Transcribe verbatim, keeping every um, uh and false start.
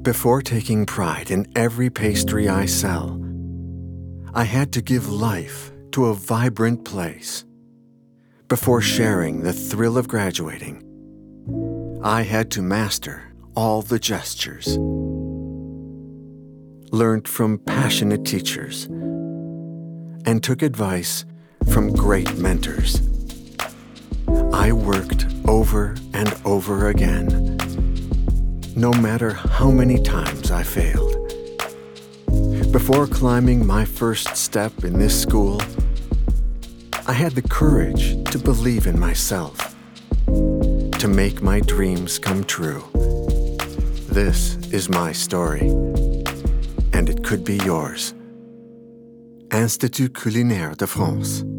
Before taking pride in every pastry I sell, I had to give life to a vibrant place. Before sharing the thrill of graduating, I had to master all the gestures. Learned from passionate teachers and took advice from great mentors. I worked over and over again, no matter how many times I failed. Before climbing my first step in this school, I had the courage to believe in myself, to make my dreams come true. This is my story, and it could be yours. Institut Culinaire de France.